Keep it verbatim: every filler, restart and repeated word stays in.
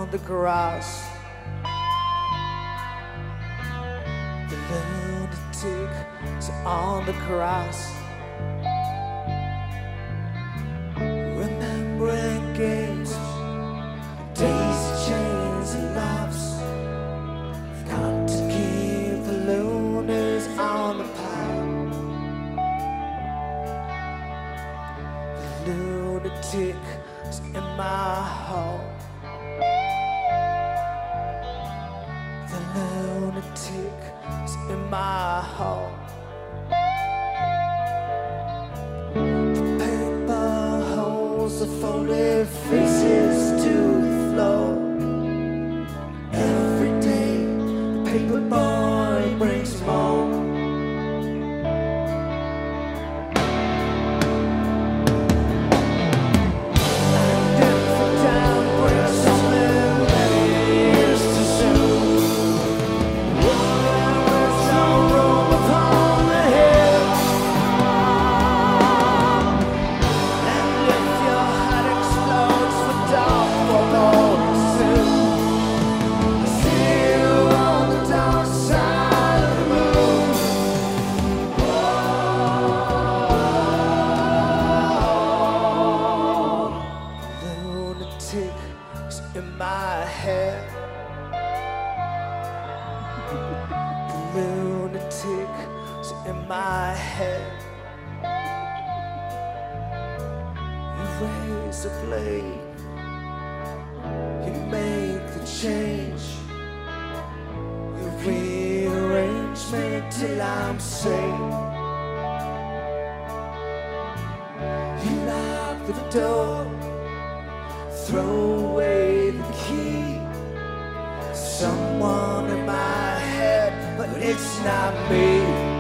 on the grass. The lunatic is on the grass, remembering games, days, chains and laughs. Got to keep the loonies on the path. The lunatic is in my home. The lunatic is in my home. The paper holds the folded faces to the floor. Every day the paper boy brings more. Is in my head. The lunatic is in my head. You raise the blade, you make the change, you rearrange me till I'm safe. You lock the door, throw away the key. Someone in my head, but it's not me.